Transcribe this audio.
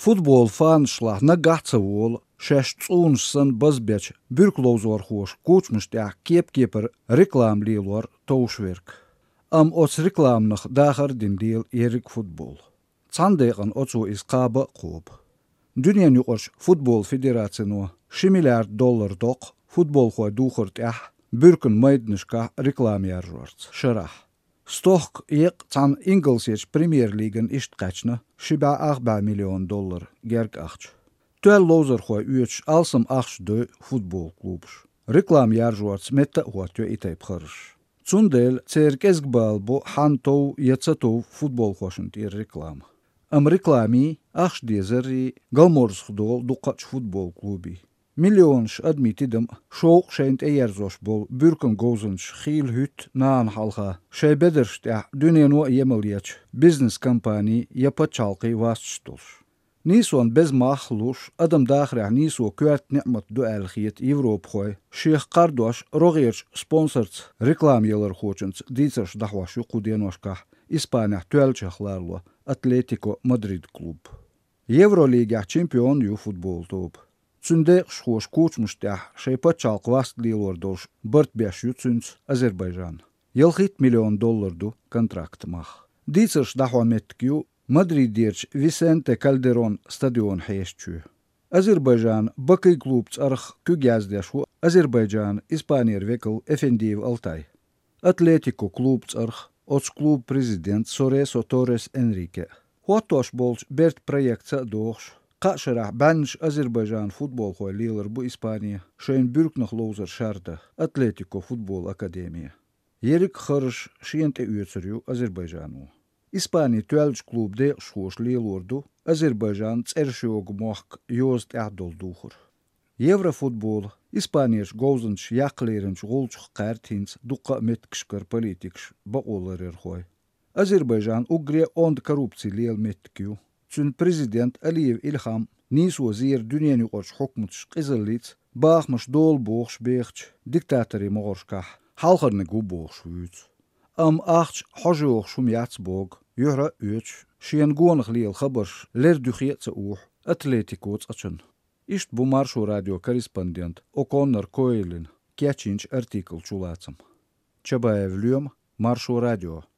Futbol fanšla na gatavola šešts unsan bazbeč byrklauzorhoš kūčmustjā kiepkieper reklāmlīlor taušvirk. Ots reklāmnach dāhardin dīl ierik futbol. Candēgan otsu iskāba qūb. Dünyen yuqarş Futbol Federācino $1 miljard doq futbol hoi dūhurtjā byrkun maidniškā reklāmjāržorts. Šarah. Stohk iq can Inglesiech Premier League'n ishtqachna $7 miljoen gerk achč. Tuel lozer hoi uets alsam achč de futbolklubs. Reklāmjāržorts metta huatjo itay bkharsh. Tsundel cerk ezgbalbo hantou yatsatov futbol hošant ir reklāma. Reklāmī achš diezeri galmorskdol duqach futbol klubi. Miljonš admitidam šoq šeint ejerzoš bol byrkan gozunš khil hüt naan halga. Šei bederstja düneno yemeliyach business kampani yapachalqi vaststolsh. Nison bez mahlush adam dakhra niso kuat ni'mat dual khiyat Evrop khoy. Sheikh Qardosh rogirch sponsors reklamyalar khochants ditsers dahwashu qudenoshka Ispanya tuelchaklarlo Atletico Madrid klub. Euroliga çempion yu futbol top. Tsünde şhoş koçmuştya şeypachalq vastlilordosh Bartbesh yutsüns Azerbaycan. $1 milyon kontrakt mah. Ditsers dahwametkiu Madridierch Vicente Calderon stadion heşçü. Azerbaycan bakı klubts arx kügyazdeshu Azerbaycan İspaniyer vekil Efendiyev Altay. Atletico klubts arx ots klub prezident Soreso Torres Enrique. Huatoş bolç bert projektsa doğş. Qaşarah banş Azerbaycan futbol hoy liler bu İspaniya. Şeyn bürknach lozer şarda Atletico Futbol Akademiya. Yerik xarış şiyente üyetsiriyu Azerbaycanu. İspaniya tüelç klubde şoş lielordu Azerbaycan tserşiog mohk yost ahdol duhur. Eurofutbol İspaniyaş gozunç yaqlerinç golçq qartins duqa metkşkar politikş baqolar hoy. Azerbaycan ugre ond korrupsi liel metkyu. Çün prezident Aliyev İlham niso zir dünyen yuqorç hukmutş qizillits baxmış dol boğş beğç diktatori moğorşkah halqarni gu boğş üç. Achç hojoq şum yatsbog yuhra üç şiyen gonıq liel xabar ler duxiyatsa Atletico açın. İşt bu Marşo radio korrespondent O'Connor Coylin keçinç artikl çulatsam. Çabayev Marşo radio.